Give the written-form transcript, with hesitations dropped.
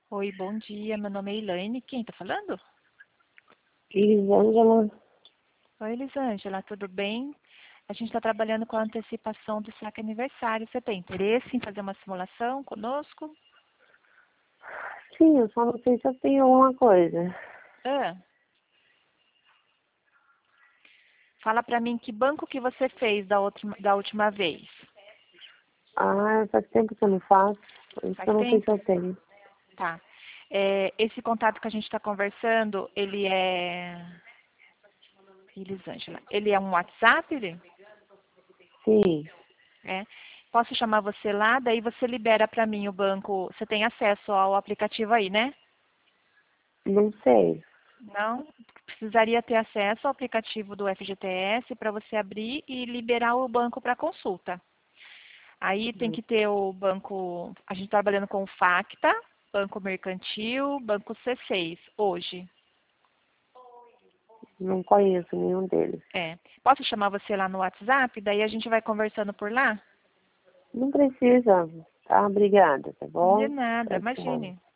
Oi, bom dia. Meu nome é Elaine. Quem tá falando? Elisângela, Oi, Elisângela, tudo bem? A gente está trabalhando com a antecipação do saque aniversário. Você tem interesse em fazer uma simulação conosco? sim, eu só não sei se eu tenho alguma coisa. Ah, fala para mim que banco que você fez da última vez. Faz tempo que eu não faço, por isso que Faz eu não sei se tempo? eu tenho. Tá. Esse contato que a gente está conversando, ele é... Elisângela, ele é um WhatsApp? Ele? Sim, É. Posso chamar você lá? Daí você libera para mim o banco. Você tem acesso ao aplicativo aí, né? não sei. Não, precisaria ter acesso ao aplicativo do FGTS para você abrir e liberar o banco para consulta. Aí tem que ter o banco, a gente está trabalhando com o Facta, Banco Mercantil, Banco C6, hoje. Não conheço nenhum deles. É. Posso chamar você lá no WhatsApp? Daí a gente vai conversando por lá? Não precisa, tá? Obrigada, tá De bom? nada, Tchau, tchau. imagine.